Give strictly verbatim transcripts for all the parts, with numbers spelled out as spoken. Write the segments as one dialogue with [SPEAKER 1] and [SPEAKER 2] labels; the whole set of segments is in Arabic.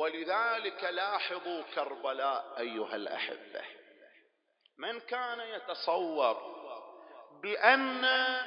[SPEAKER 1] ولذلك لاحظوا كربلاء أيها الأحبة، من كان يتصور بأن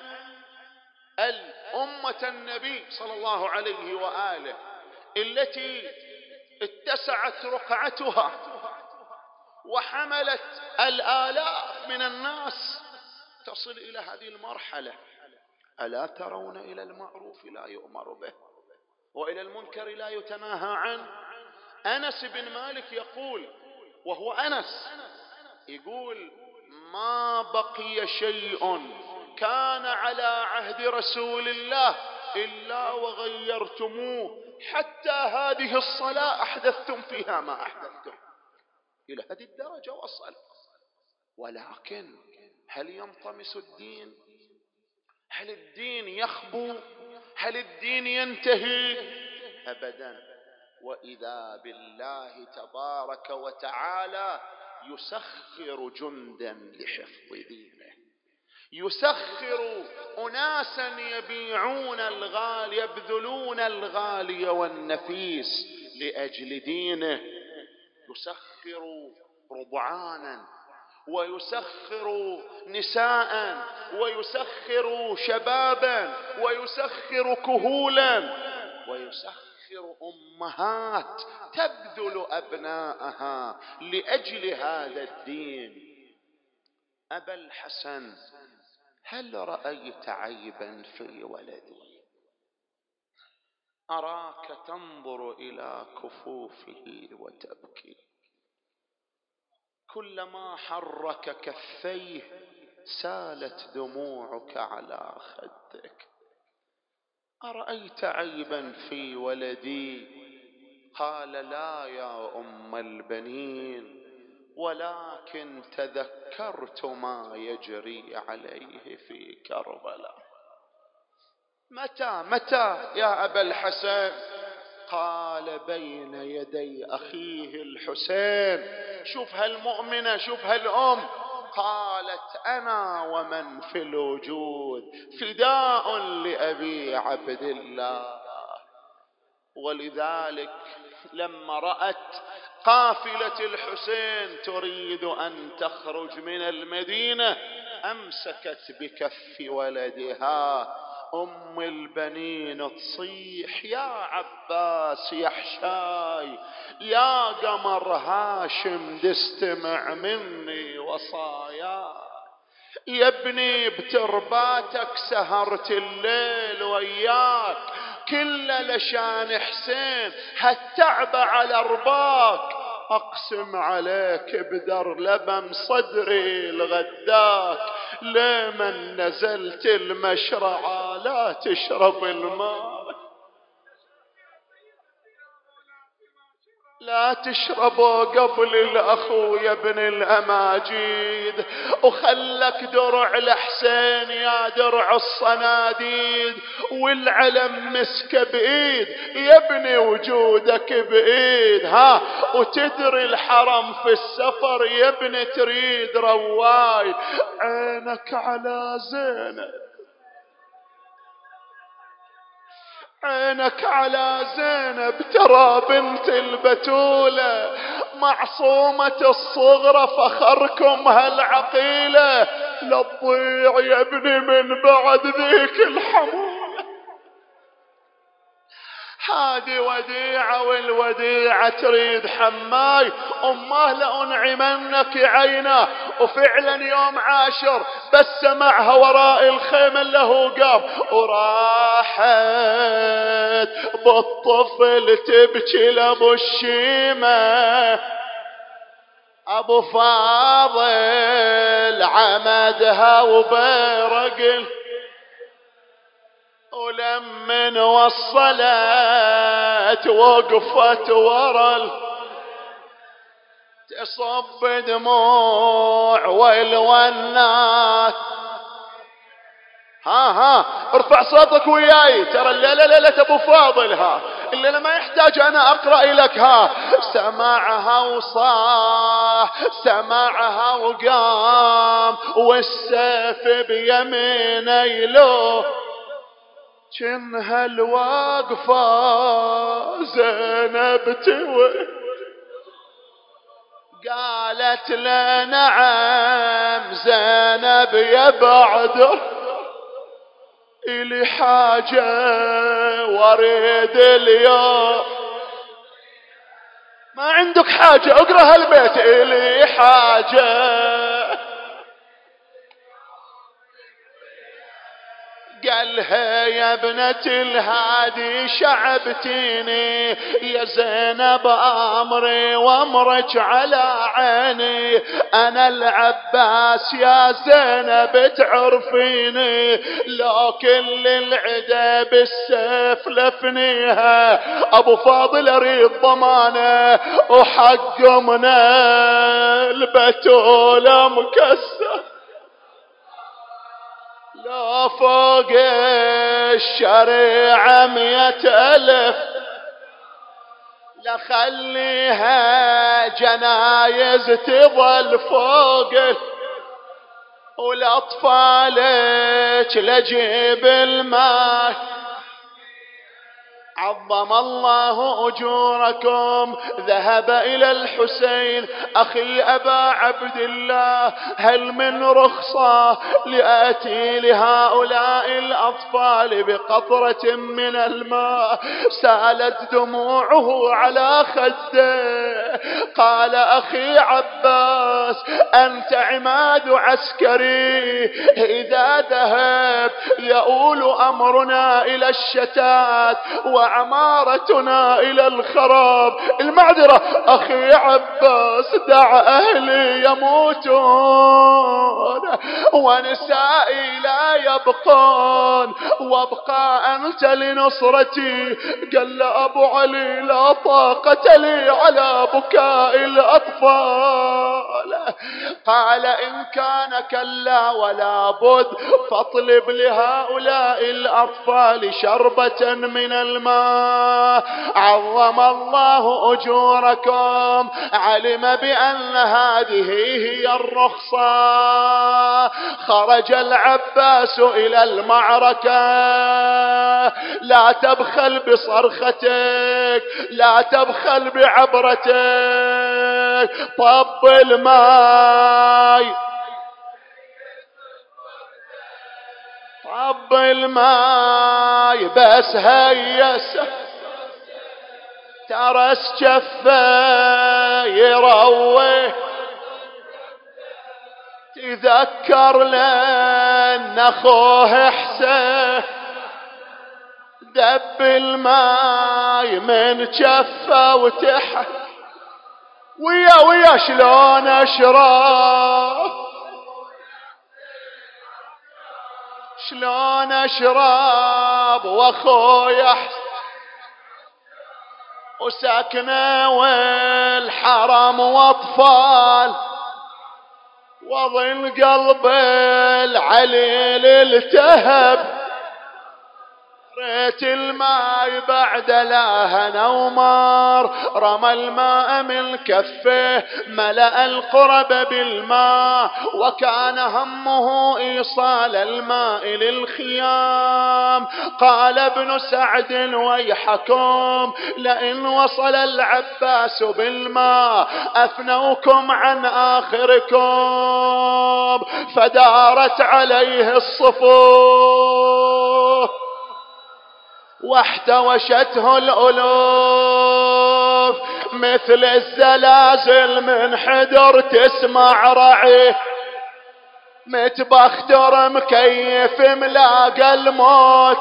[SPEAKER 1] الأمة النبي صلى الله عليه وآله التي اتسعت رقعتها وحملت الآلاف من الناس تصل إلى هذه المرحلة؟ ألا ترون إلى المعروف لا يؤمر به وإلى المنكر لا يتناهى عنه؟ أنس بن مالك يقول، وهو أنس يقول: ما بقي شيء كان على عهد رسول الله إلا وغيرتموه، حتى هذه الصلاة أحدثتم فيها ما أحدثتم. إلى هذه الدرجة وصل. ولكن هل ينطمس الدين؟ هل الدين يخبو؟ هل الدين ينتهي؟ أبدا. وإذا بالله تبارك وتعالى يسخر جندا لحفظ دينه، يسخر أناسا يبيعون الغالي، يبذلون الغالي والنفيس لأجل دينه، يسخر رضعانا ويسخر نساء ويسخر شبابا ويسخر كهولا ويسخر أمهات تبذل أبناءها لأجل هذا الدين. أبا الحسن، هل رأيت عيبا في ولدي؟ أراك تنظر إلى كفوفه وتبكي، كلما حرك كفيه سالت دموعك على خدك. أرأيت عيبا في ولدي؟ قال: لا يا أم البنين، ولكن تذكرت ما يجري عليه في كربلاء. متى متى يا أبا الحسن؟ قال: بين يدي أخيه الحسين. شوف هالمؤمنة، شوف هالأم. قالت: أنا ومن في الوجود فداء لأبي عبد الله. ولذلك لما رأت قافلة الحسين تريد أن تخرج من المدينة أمسكت بكف ولدها. أم البنين تصيح: يا عباس يا حشاي يا قمر هاشم دستمع مني وصايا، يا ابني بترباتك سهرت الليل وياك، كل لشان حسين هالتعب على رباك، أقسم عليك بدر لبن صدري الغداك، لمن نزلت المشرعة لا تشرب الماء، لا تشربوا قبل الأخو يا ابن الأماجيد، وخلك درع لحسين يا درع الصناديد، والعلم مسك بإيد يا ابني وجودك بإيد، ها وتدري الحرم في السفر يا ابني تريد رواي، عينك على زينب، عينك على زينب ترى بنت البتولة معصومة الصغرى فخركم هالعقيلة، لا تضيع يا ابني من بعد ذيك الحمولة. هادي وديعة والوديعة تريد حماي، أمه لأنعمنك عينه. وفعلا يوم عاشر بس سمعها وراء الخيمة اللي هو قام، وراحت بالطفل تبكي لأبو الشيمة، أبو فاضل عمدها وبرقل، ولمن وصلت وقفت ورا تصب دموع والونات. ها ها ارفع صوتك وياي، ترى الليلة ليلة ابو فاضل، ها الليلة ما يحتاج انا اقرأ لك. ها سمعها وصاح، سمعها وقام، والسيف بيمينه له، كنها الواقفة زينب توي قالت له نعم زينب يا بعده إلي حاجة واريد اليوم. ما عندك حاجة اقرأ هالبيت. إلي حاجة قالها يا ابنة الهادي شعبتيني يا زينب أمري وامرك على عيني. أنا العباس يا زينب تعرفيني لو كل العدا بالسيف لفنيها. أبو فاضل أريد ضمانه وحقمنا البتولة مكسر لا فوق الشريعة مئة ألف لخليها جنايز تظل فوق والأطفالك لجيب الماء. عظم الله أجوركم. ذهب إلى الحسين أخي أبا عبد الله هل من رخصة لآتي لهؤلاء الأطفال بقطرة من الماء؟ سالت دموعه على خده. قال أخي عباس أنت عماد عسكري إذا ذهب يؤول أمرنا إلى الشتات وعمارتنا إلى الخراب. المعذرة أخي عباس دع أهلي يموتون ونسائي لا يبقون وابقى أنت لنصرتي. قال أبو علي لا طاقة لي على بكاء الأطفال. قال إن كان كلا ولا بد فاطلب لهؤلاء الأطفال شربة من الماء. عظم الله أجوركم. علم بأن هذه هي الرخصة. خرج العباس إلى المعركة. لا تبخل بصرختك لا تبخل بعبرتك. طب الماء طب الماء بس هيس ترس جفه يروي. تذكر لأن أخوه حسين دب الماء من جفه وتحت ويا ويا شلون أشرب شلون أشرب وأخويا وساكنة والحرم وأطفال وظل قلب العليل التهب. ريت الماء بعد لا هنا ومار. رمى الماء من كفه ملأ القرب بالماء وكان همه إيصال الماء للخيام. قال ابن سعد ويحكم لئن وصل العباس بالماء أفنوكم عن آخركم. فدارت عليه الصفوف واحتوشته الألوف مثل الزلازل من حدر تسمع رعي. متبختر مكيف ملاقى الموت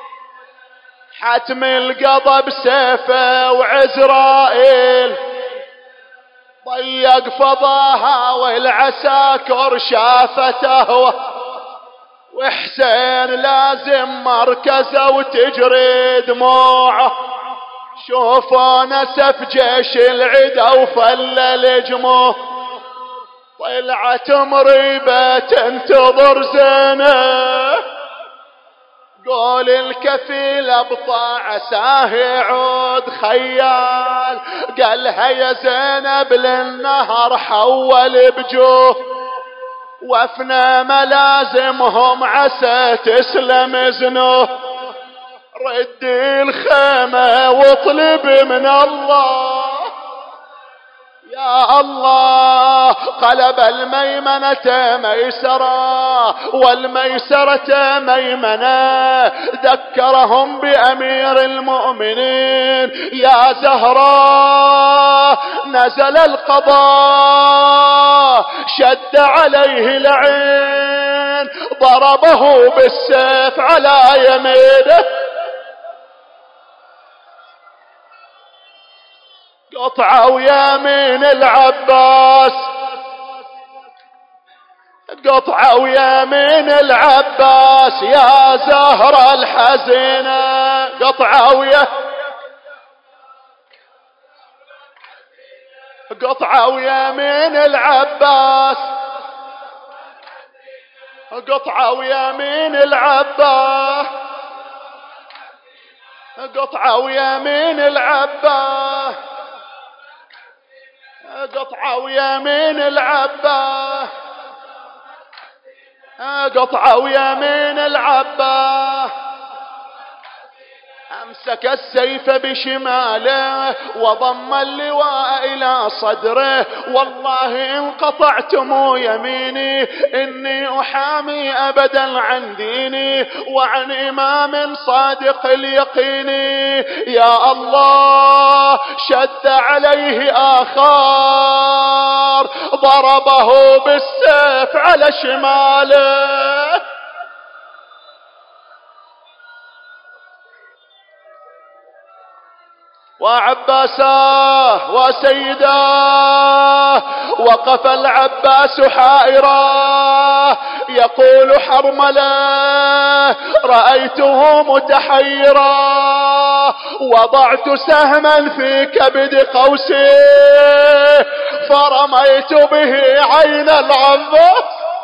[SPEAKER 1] حتم القضب سيفه وعزرائيل. ضيق فضاها والعساكر شافته وحسين لازم مركزه وتجري دموعه. شوفوا نسف جيش العدا وفلل جموع. طلعت مريبة تنتظر زينب. قول الكفيل ابطى عساه يعود خيال. قالها يا زينب للنهر حول بجوه وافنى ملازمهم عسى تسلم زنوه. ردي الخيمة واطلب من الله يا الله. قلب الميمنة ميسرة والميسرة ميمنة، ذكرهم بأمير المؤمنين يا زهراء. نزل القضاء شد عليه لعين، ضربه بالسيف على يمينه. قطعوا يمين العباس، قطعوا يمين العباس يا زهرة الحزينة. قطعوا يا قطعوا يمين العباس، قطعوا يمين العباس، قطعوا يمين العباس، قطعوا يمين العباس، قطعوا يمين العباس. أمسك السيف بشماله وضم اللواء إلى صدره. والله إن قطعتم يميني إني أحامي أبدا عن ديني وعن إمام صادق اليقين. يا الله شد عليه آخر، ضربه بالسيف على شماله. وعباساه وسيداه. وقف العباس حائرا يقول حرملة رأيته متحيرا، وضعت سهما في كبد قوسي فرميت به عين العباس.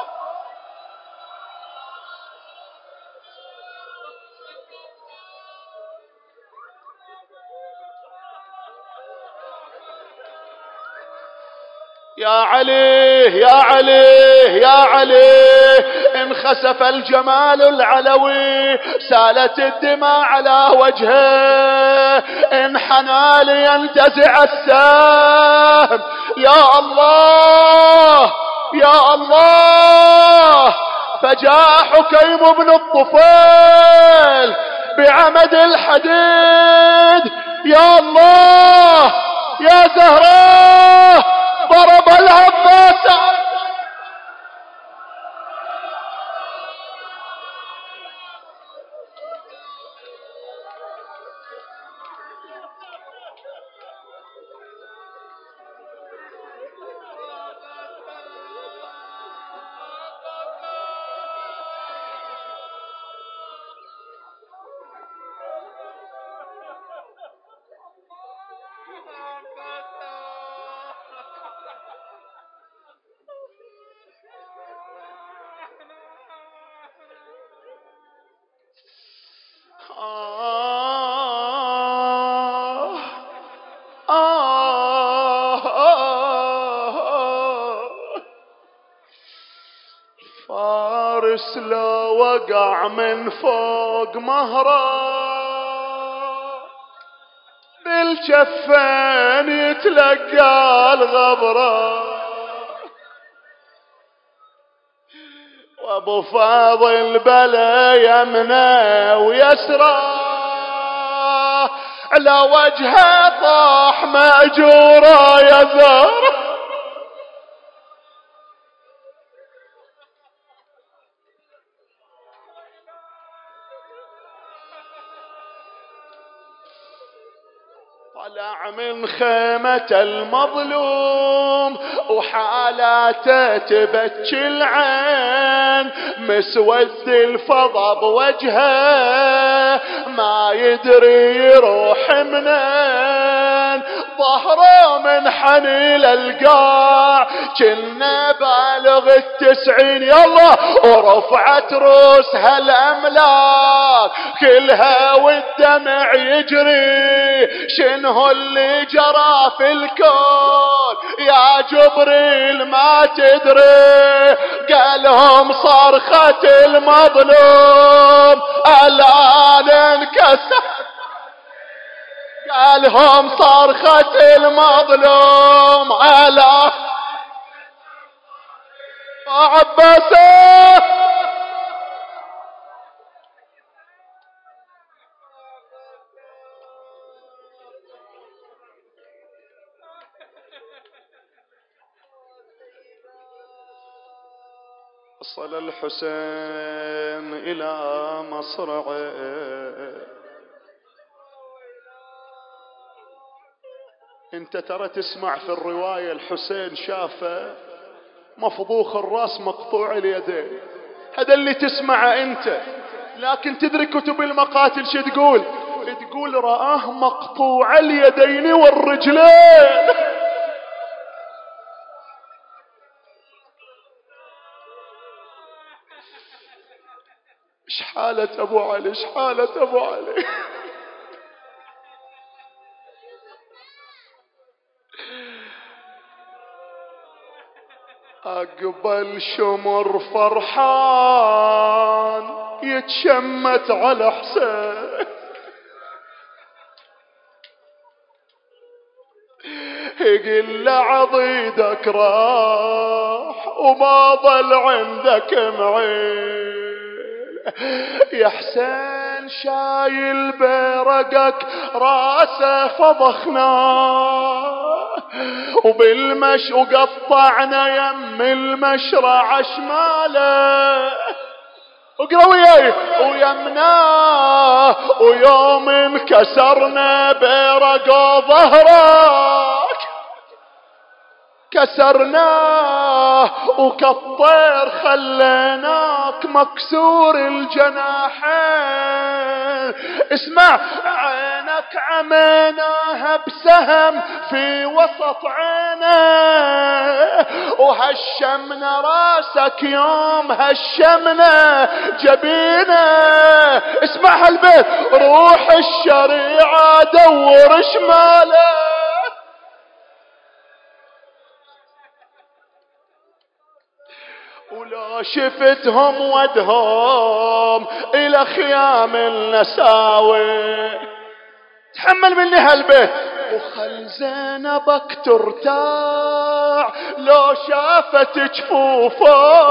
[SPEAKER 1] يا علي يا علي يا علي، انخسف الجمال العلوي، سالت الدماء على وجهه، انحنى لينتزع السهم. يا الله يا الله. فجاء حكيم بن الطفيل بعمد الحديد. يا الله يا زهراء، ضرب العباس. آه آه آه. فارس لا وقع من فوق مهره، بالجفين يتلقى الغبره. وابو فاضل بلا يمنى ويسرى، على وجهه طاح مأجورا يذر. طلع من خيمة المظلوم وحالاته تبكي العين، مسود الفضا بوجهه ما يدري يروح منين، ظهره من انحني للقاع كنا بالغ التسعين يلا ورفعت روسها الأملاك كلها والدمع يجري شنو اللي جرى في الكون يا جبريل ما تدري قالهم صرخة المظلوم الآن انكسر قالهم صرخة المظلوم على عباسه وصل الحسين إلى مصرعه انت ترى تسمع في الرواية الحسين شافه مفضوخ الراس مقطوع اليدين هذا اللي تسمعه انت لكن تدري كتب المقاتل شو تقول تقول رآه مقطوع اليدين والرجلين ايش حالة ابو علي ايش حالة ابو علي أقبل شمر فرحان يتشمت على حسين يقول له عضيدك راح وما ظل عندك معين يا حسين شايل برقك راسه فضخناه وبالمش وقطعنا يم المشرع شماله اقرا وياي ويمناه ويوم انكسرنا برق ظهرك كسرناه وكالطير خليناك مكسور الجناحين اسمع عينك عميناها بسهم في وسط عينه وهشمنا راسك يوم هشمنا جبينه اسمع هالبيت روح الشريعة دور شماله ولا شفتهم ودهم إلى خيام النساوي تحمل مني هالبيت وخل زينبك ترتاع لو شافت جفوفه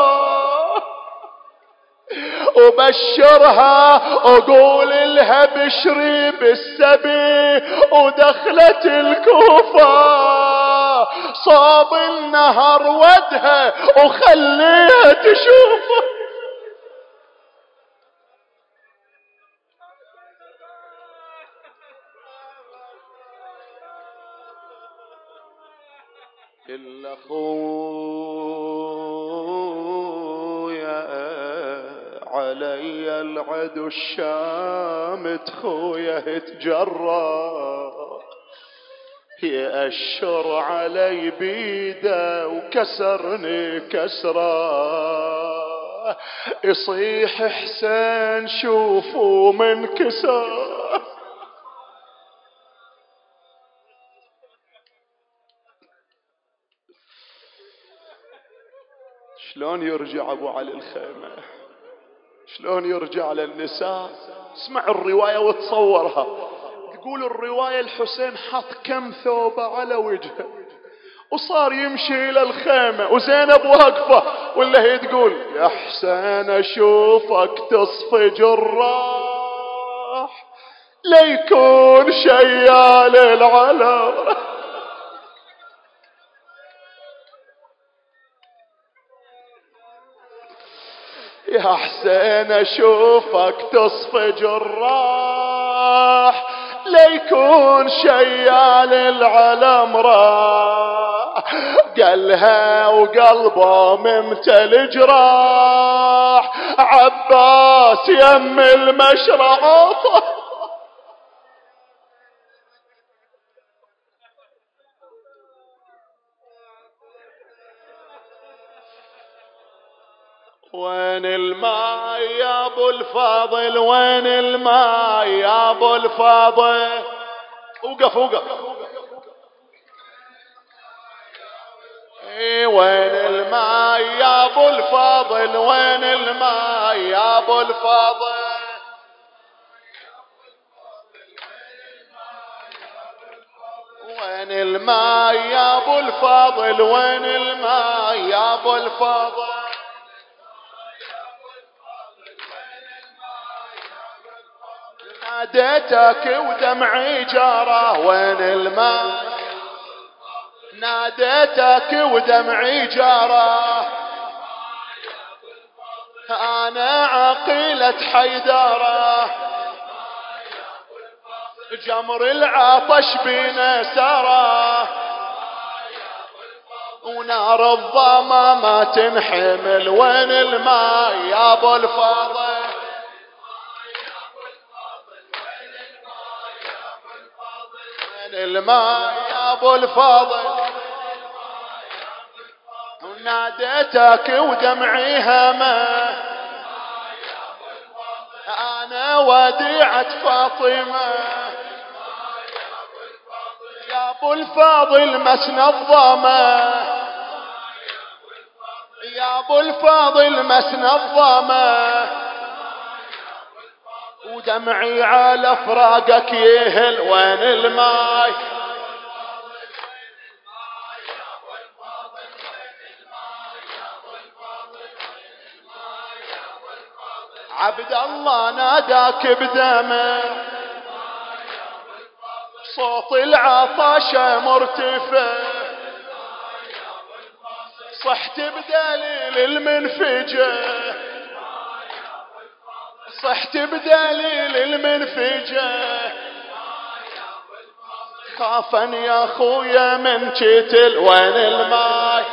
[SPEAKER 1] وبشرها وقول لها بشري بالسبي ودخلت الكوفة صاب النهر ودها وخليها تشوفه كل خويا علي العدو الشامت خويا تجرى يأشر علي بيده وكسرني كسرة يصيح حسين شوفوا من كسر شلون يرجع ابو علي الخيمة شلون يرجع للنساء اسمع الرواية وتصورها تقول الرواية الحسين حط كم ثوبة على وجهه وصار يمشي إلى الخيمة وزينب واقفة ولا هي تقول يا حسين أشوفك تصفي جراح ليكون شيال العلم يا حسين أشوفك تصفي جراح ليكون شيال العلم راح قالها وقلبه ممتل جراح عباس يم المشرع وين الماء يا ابو الفاضل وين الماء يا ابو الفاضل وقف وقف اي وين الماء يا ابو الفاضل وين الماء يا ابو الفاضل وين الماء يا ابو الفاضل وين الماء يا ابو الفاضل ناديتك ودمعي جاره وين الماء ناديتك ودمعي جاره انا عقيلة حيدره جمر العطش بينا سرى ونار الظما ما تنحمل وين الماء يا ابو الفاضل وين الماء يا ابو الفاضل وناديتك ودمعي همه انا وديعة فاطمة يا ابو الفاضل مسنى الظما يا ابو الفاضل مسنى الظما ودمعي على فراقك يهل وين الماي عبد الله ناداك بدمه صوت العطاشة مرتفع صحت بدليل المنفجة صحت بدليل المنفجة خافا يا خويا من قتل وين الماي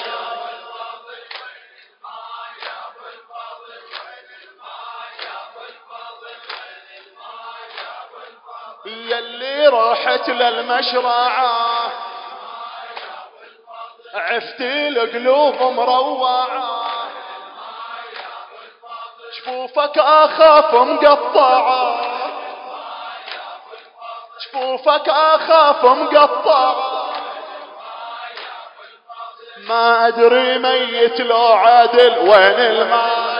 [SPEAKER 1] يلي راحت للمشرعة عفتي القلوب مروعة شفوفك اخاف مقطعة شفوفك اخاف مقطعة ما ادري ميت لو عادل وين الماي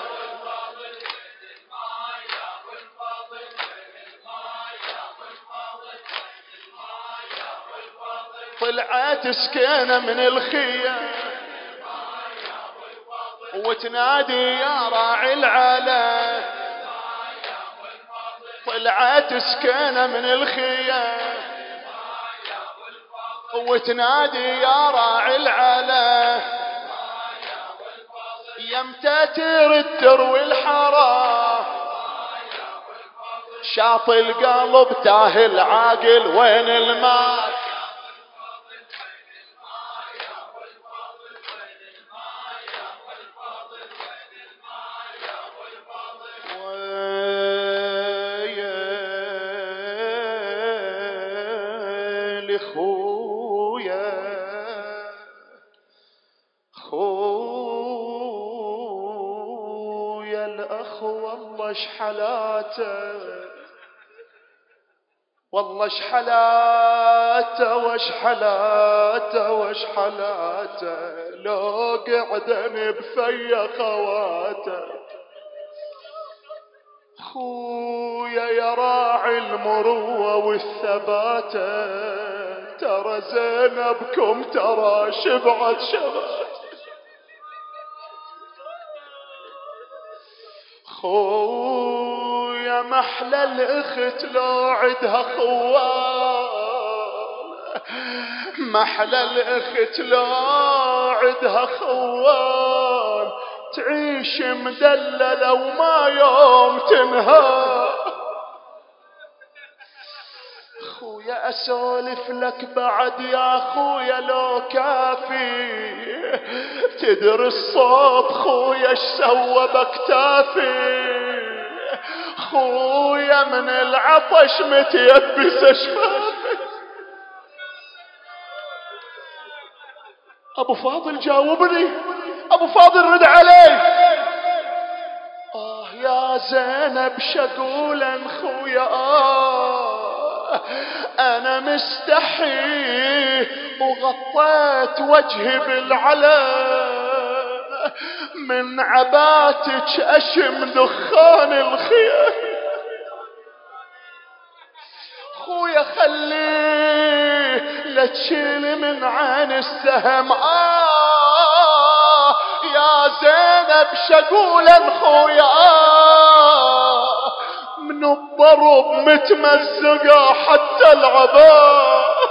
[SPEAKER 1] طلعت سكينة من الخيام وتنادي يا راعي العلا طلعت سكينة من الخيام وتنادي يا راعي العلا يمتى ترد تروي الحرام شاطي القلب تاه العاقل وين الماء خويا خويا الأخ والله شحلاته والله شحلاته وشحلاته وشحلاته لو قعدن بفيا خواته خويا يا راعي المروة والثباتة ترى زينبكم ترى شبعت شبعت خويا محلى الاخت لو عدها خوال محلى الاخت لو عدها خوال تعيش مدللة وما يوم تنهى خويا اسولف لك بعد يا خويا لو كافي تدري الصوت خويا ايش سوى بكتافي خويا من العطش متيبس اشفافي ابو فاضل جاوبني ابو فاضل رد علي يا زينب شقولا خويا أنا مستحي وغطيت وجهي بالعلم من عباتك أشم دخان الخيام. خويا خليه لا تشيل من عين السهم آه يا زينب شقولا خويا آه من الضرب متمزقة حتى العباء.